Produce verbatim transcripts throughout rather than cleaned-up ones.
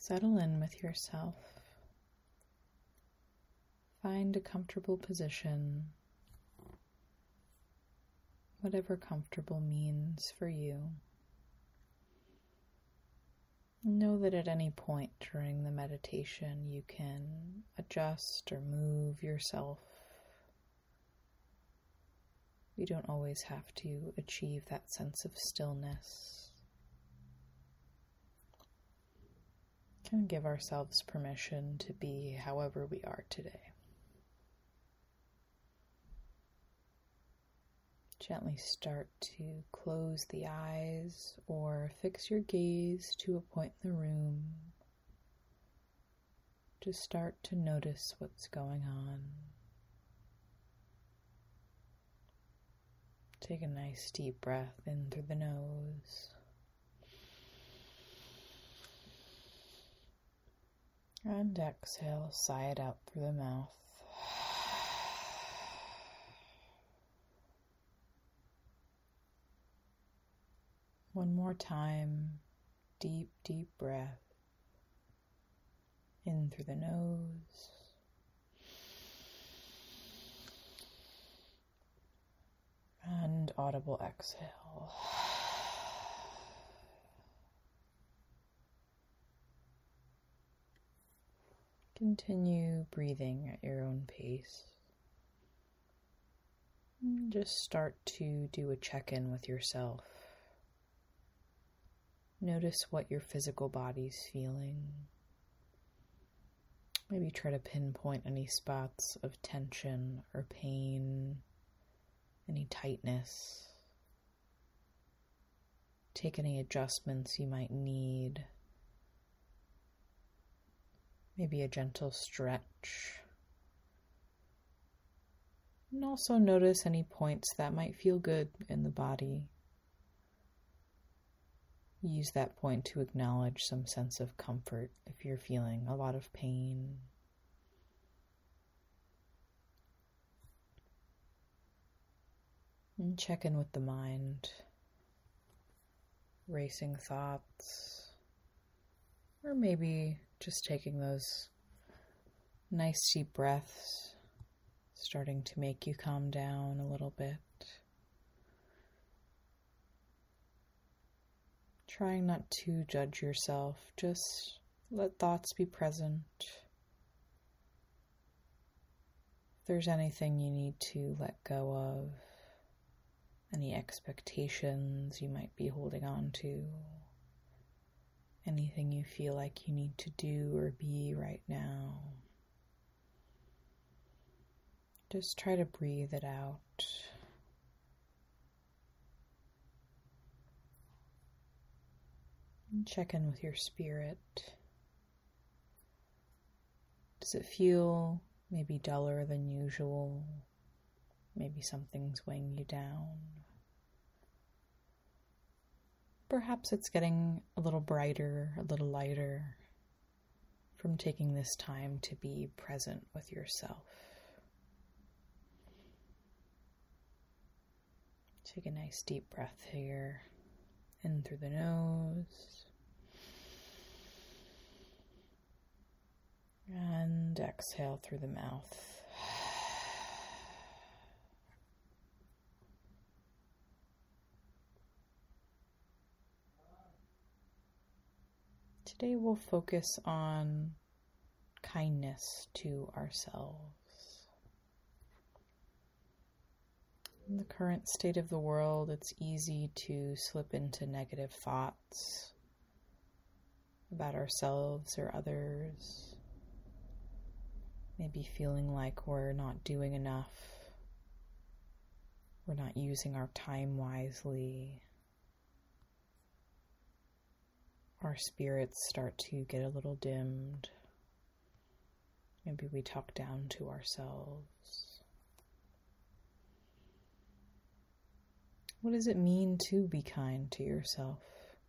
Settle in with yourself. Find a comfortable position, whatever comfortable means for you. Know that at any point during the meditation you can adjust or move yourself. We don't always have to achieve that sense of stillness. We can give ourselves permission to be however we are today. Gently start to close the eyes or fix your gaze to a point in the room. Just start to notice what's going on. Take a nice deep breath in through the nose. And exhale, sigh it out through the mouth. One more time, deep, deep breath in through the nose. And audible exhale. Continue breathing at your own pace. And just start to do a check-in with yourself. Notice what your physical body's feeling. Maybe try to pinpoint any spots of tension or pain, any tightness. Take any adjustments you might need. Maybe a gentle stretch. And also notice any points that might feel good in the body. Use that point to acknowledge some sense of comfort if you're feeling a lot of pain. And check in with the mind. Racing thoughts. Or maybe just taking those nice deep breaths, starting to make you calm down a little bit. Trying not to judge yourself, just let thoughts be present. If there's anything you need to let go of, any expectations you might be holding on to, anything you feel like you need to do or be right now, just try to breathe it out. Check in with your spirit. Does it feel maybe duller than usual? Maybe something's weighing you down. Perhaps it's getting a little brighter, a little lighter from taking this time to be present with yourself. Take a nice deep breath here. In through the nose. And exhale through the mouth. Today we'll focus on kindness to ourselves. In the current state of the world, it's easy to slip into negative thoughts about ourselves or others. Maybe feeling like we're not doing enough, we're not using our time wisely. Our spirits start to get a little dimmed. Maybe we talk down to ourselves. What does it mean to be kind to yourself?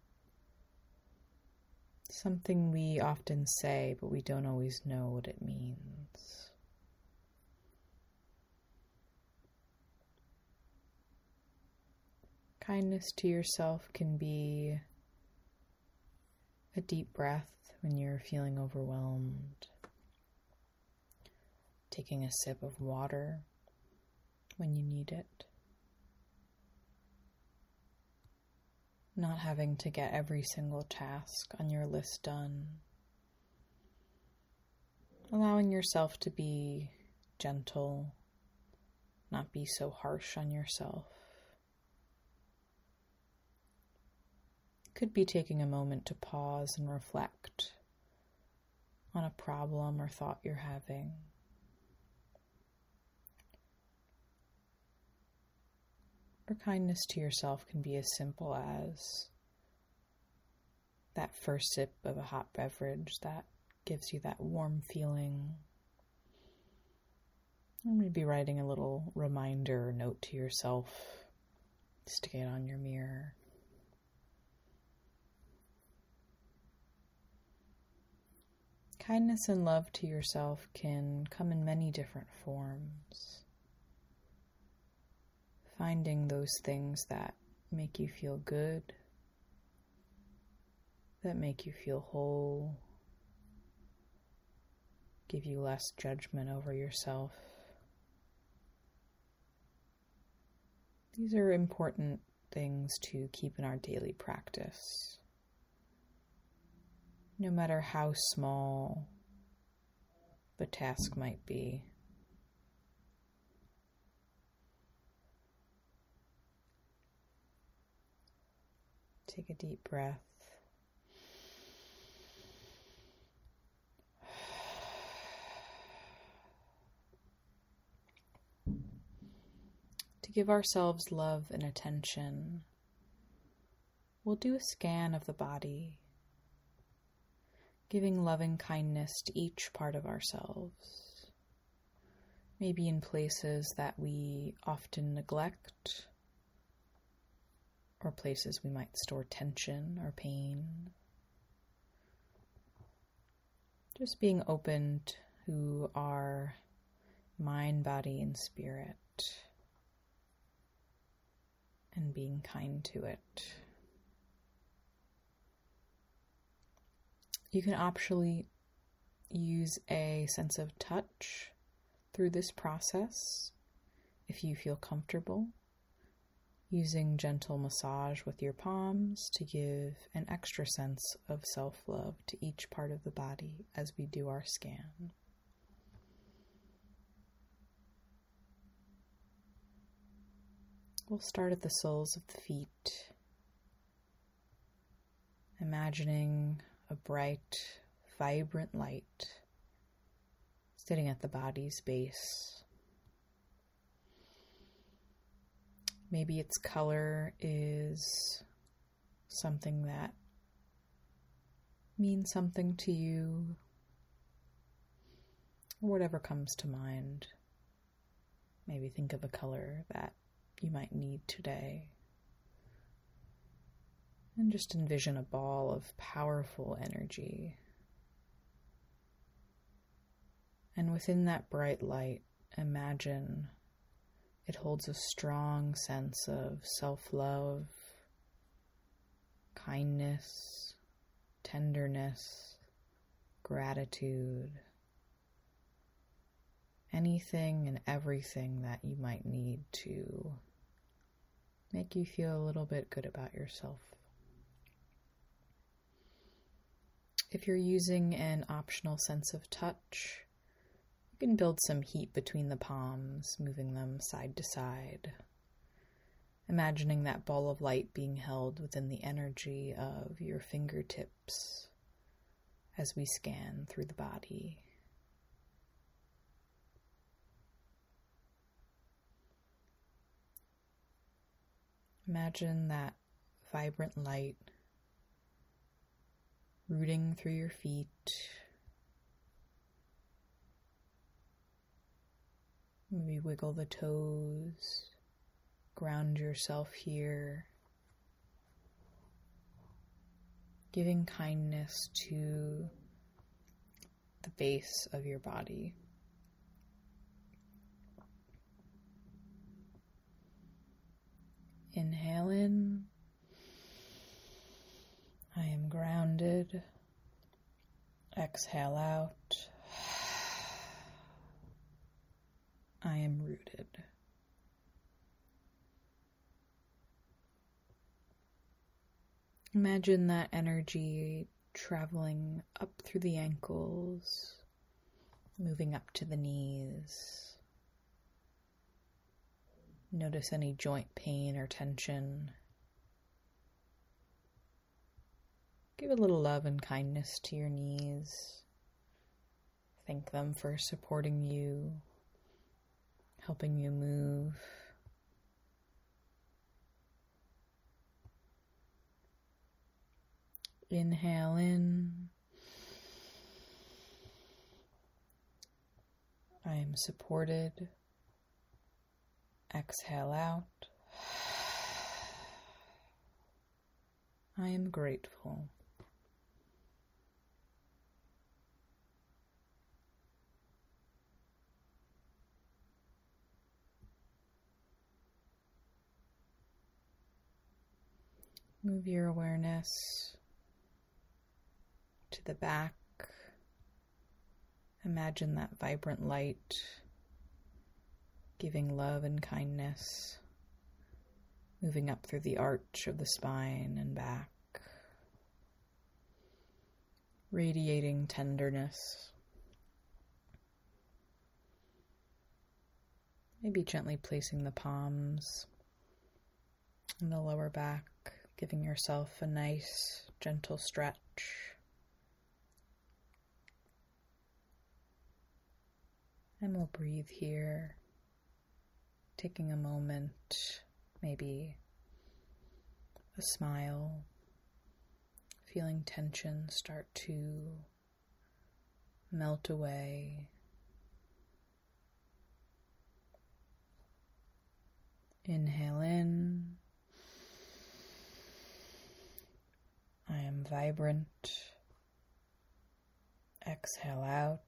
Something we often say, but we don't always know what it means. Kindness to yourself can be A deep breath when you're feeling overwhelmed. Taking a sip of water when you need it. Not having to get every single task on your list done. Allowing yourself to be gentle, not be so harsh on yourself. Could be taking a moment to pause and reflect on a problem or thought you're having. Or kindness to yourself can be as simple as that first sip of a hot beverage that gives you that warm feeling. Or maybe writing a little reminder or note to yourself, stick it on your mirror. Kindness and love to yourself can come in many different forms. Finding those things that make you feel good, that make you feel whole, give you less judgment over yourself. These are important things to keep in our daily practice. No matter how small the task might be. Take a deep breath. To give ourselves love and attention, we'll do a scan of the body, giving loving kindness to each part of ourselves, maybe in places that we often neglect, or places we might store tension or pain. Just being open to our mind, body, and spirit, and being kind to it. You can optionally use a sense of touch through this process if you feel comfortable, using gentle massage with your palms to give an extra sense of self-love to each part of the body as we do our scan. We'll start at the soles of the feet, imagining a bright, vibrant light sitting at the body's base. Maybe its color is something that means something to you, or whatever comes to mind. Maybe think of a color that you might need today. And just envision a ball of powerful energy. And within that bright light, imagine it holds a strong sense of self-love, kindness, tenderness, gratitude, anything and everything that you might need to make you feel a little bit good about yourself. If you're using an optional sense of touch, you can build some heat between the palms, moving them side to side. Imagining that ball of light being held within the energy of your fingertips as we scan through the body. Imagine that vibrant light rooting through your feet, maybe wiggle the toes, ground yourself here, giving kindness to the base of your body. Inhale in, I am grounded. Exhale out. I am rooted. Imagine that energy traveling up through the ankles, moving up to the knees. Notice any joint pain or tension. Give a little love and kindness to your knees. Thank them for supporting you, helping you move. Inhale in. I am supported. Exhale out. I am grateful. Move your awareness to the back. Imagine that vibrant light giving love and kindness, moving up through the arch of the spine and back, radiating tenderness. Maybe gently placing the palms in the lower back, giving yourself a nice, gentle stretch. And we'll breathe here, taking a moment, maybe a smile, feeling tension start to melt away. Inhale in. I am vibrant. Exhale out.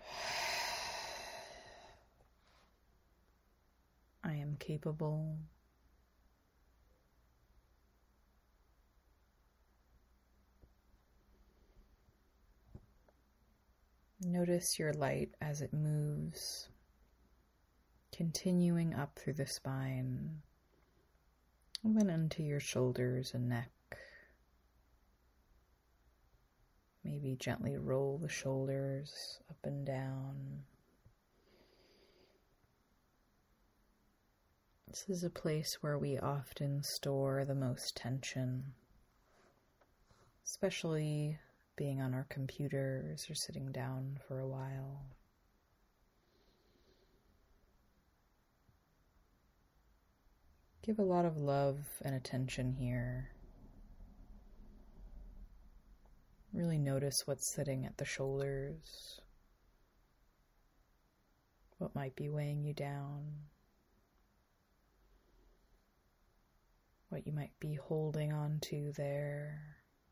I am capable. Notice your light as it moves, continuing up through the spine, even into your shoulders and neck. Maybe gently roll the shoulders up and down. This is a place where we often store the most tension, especially being on our computers or sitting down for a while. Give a lot of love and attention here. Really notice what's sitting at the shoulders, what might be weighing you down, what you might be holding on to there.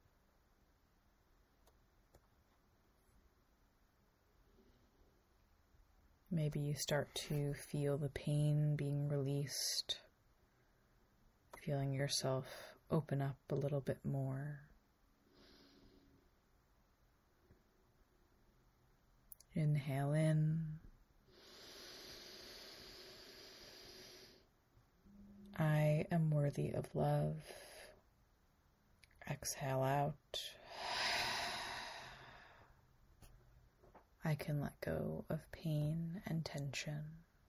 Maybe you start to feel the pain being released, feeling yourself open up a little bit more. Inhale in. I am worthy of love. Exhale out. I can let go of pain and tension.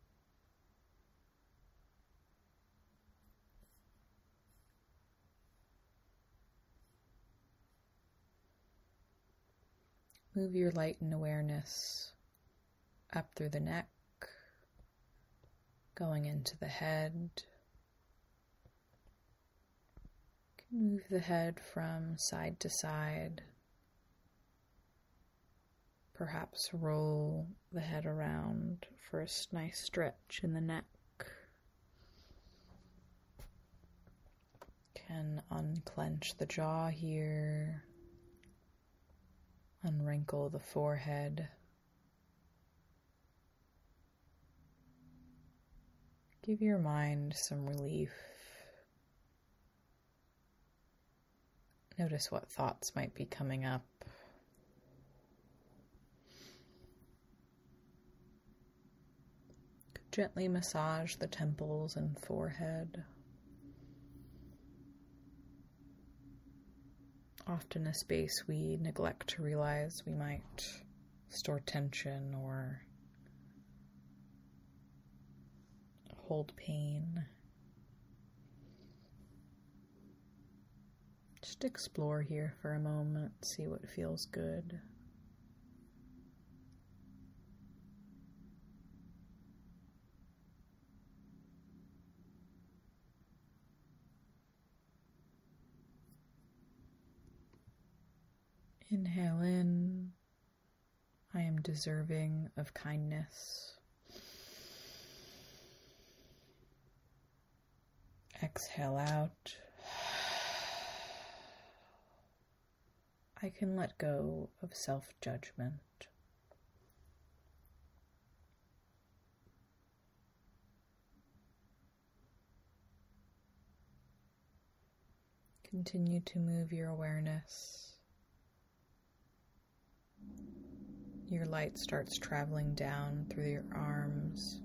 Move your light and awareness up through the neck, going into the head. Move the head from side to side. Perhaps roll the head around for a nice stretch in the neck. Can unclench the jaw here. Unwrinkle the forehead. Give your mind some relief. Notice what thoughts might be coming up. Gently massage the temples and forehead. Often a space we neglect to realize we might store tension or hold pain. Just explore here for a moment, see what feels good. Inhale in. I am deserving of kindness. Exhale out. I can let go of self-judgment. Continue to move your awareness. Your light starts traveling down through your arms.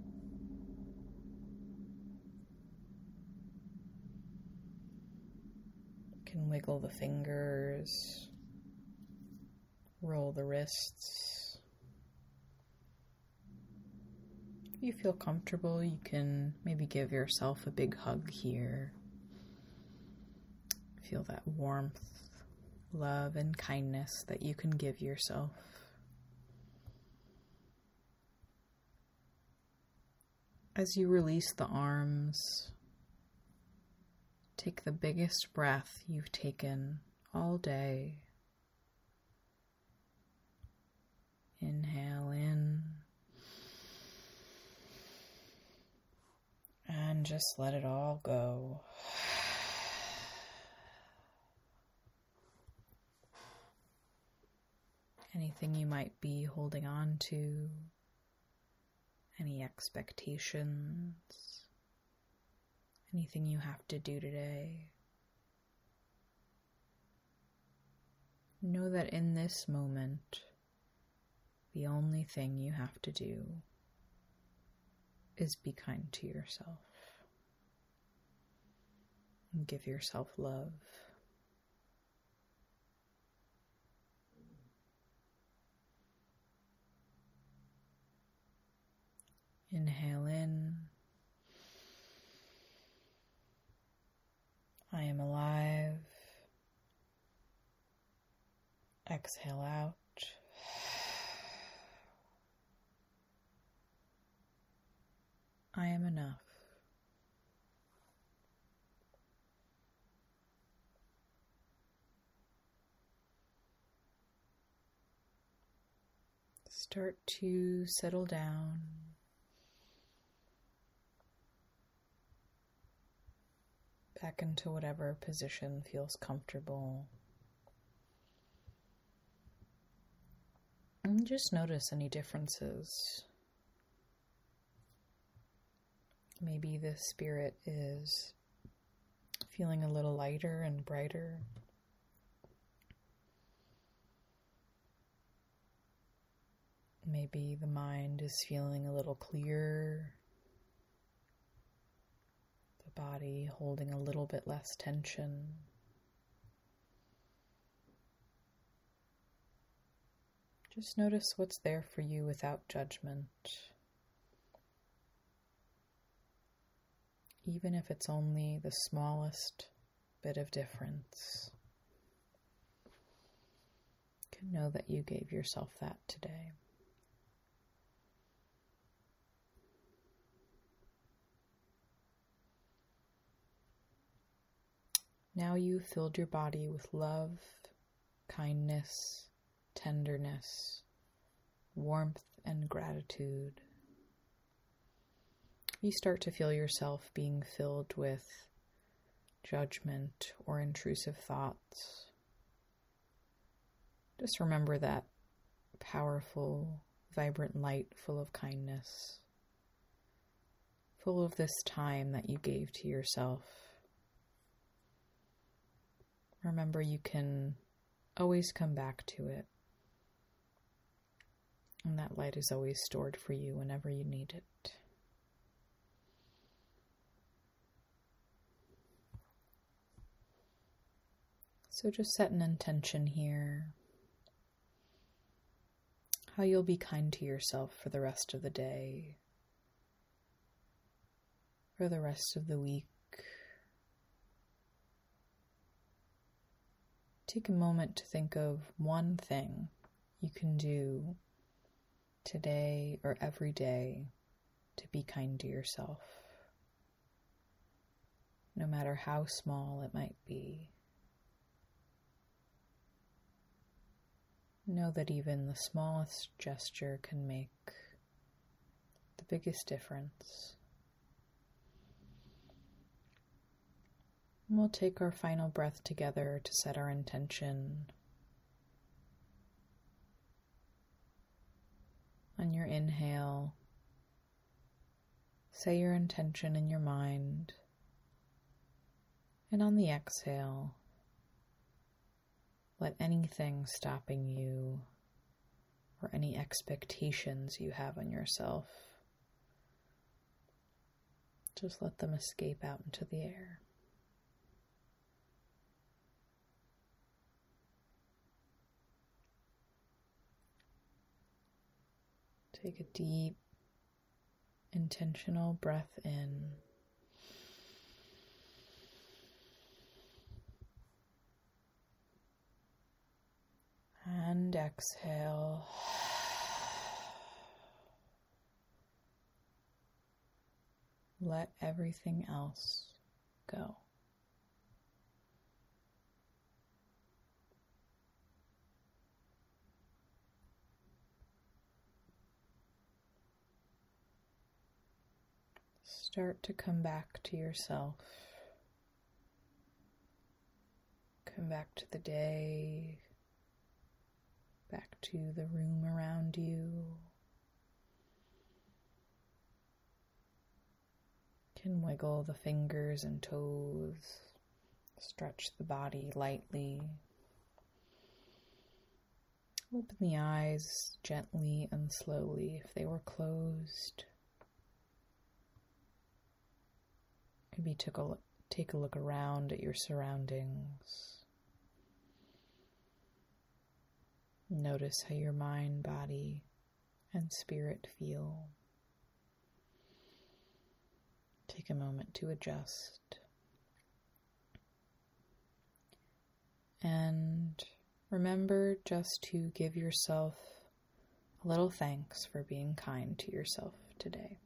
You can wiggle the fingers, roll the wrists. If you feel comfortable, you can maybe give yourself a big hug here. Feel that warmth, love, and kindness that you can give yourself. As you release the arms, take the biggest breath you've taken all day. Inhale in, and just let it all go. Anything you might be holding on to, any expectations, anything you have to do today. Know that in this moment, the only thing you have to do is be kind to yourself and give yourself love. Inhale in. I am alive. Exhale out. I am enough. Start to settle down. Back into whatever position feels comfortable. And just notice any differences. Maybe the spirit is feeling a little lighter and brighter. Maybe the mind is feeling a little clearer. The body holding a little bit less tension. Just notice what's there for you without judgment. Even if it's only the smallest bit of difference. You can know that you gave yourself that today. Now you've filled your body with love, kindness, tenderness, warmth, and gratitude. You start to feel yourself being filled with judgment or intrusive thoughts. Just remember that powerful, vibrant light full of kindness, full of this time that you gave to yourself. Remember, you can always come back to it. And that light is always stored for you whenever you need it. So just set an intention here. How you'll be kind to yourself for the rest of the day, for the rest of the week. Take a moment to think of one thing you can do today or every day to be kind to yourself, no matter how small it might be. Know that even the smallest gesture can make the biggest difference. And we'll take our final breath together to set our intention. On your inhale, say your intention in your mind, and on the exhale, let anything stopping you or any expectations you have on yourself, just let them escape out into the air. Take a deep, intentional breath in. And exhale. Let everything else go. Start to come back to yourself. Come back to the day. Back to the room around you. You can wiggle the fingers and toes, stretch the body lightly. Open the eyes gently and slowly if they were closed. Maybe take a look, take a look around at your surroundings. Notice how your mind, body, and spirit feel. Take a moment to adjust. And remember just to give yourself a little thanks for being kind to yourself today.